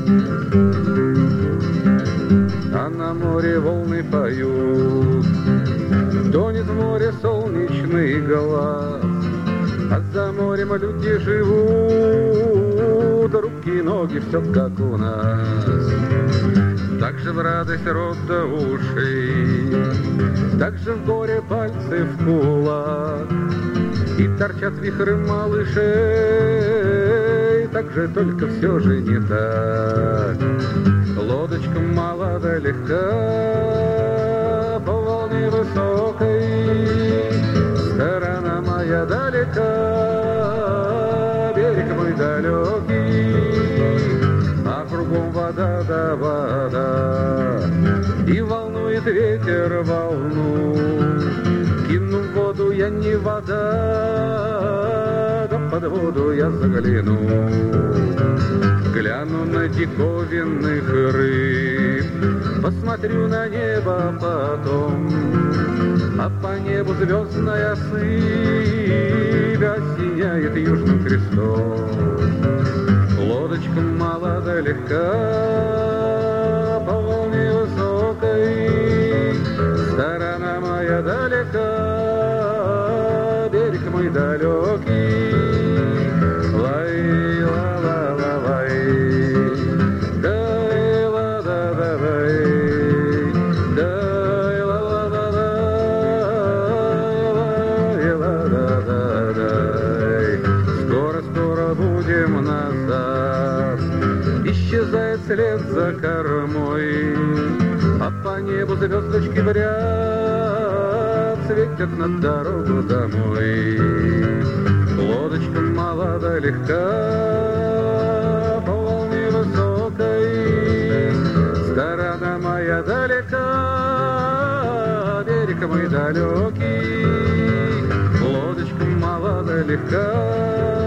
А на море волны поют, тонет в море солнечный глаз, а за морем люди живут, руки и ноги все как у нас. Так же в радость рот до ушей, так же в горе пальцы в кулак, и торчат вихры малышей, так же только все же не так. Лодочка мала да легка, по волне высокой, сторона моя далека, берег мой далекий, а кругом вода да вода, и волнует ветер волну. Кину в воду я не вода, да под воду я загляну. Гляну на диковинных рыб, посмотрю на небо потом, а по небу звездная сыпь осияет южным крестом. Лодочка мала да легка, по волне высокой, сторона моя далека, берег мой далекий. Лай, ла, ла, ла, лай, дай, ла, да, да, дай, дай, ла, ла, да, дай, ла, да, да, дай. Скоро, скоро будем назад, исчезает след за кормой, а по небу звездочки в ряд светят над дорогу домой. Лодочка мала да легка, по волне высокой, сторона моя далека, берег мой далекий. Лодочка мала да легка,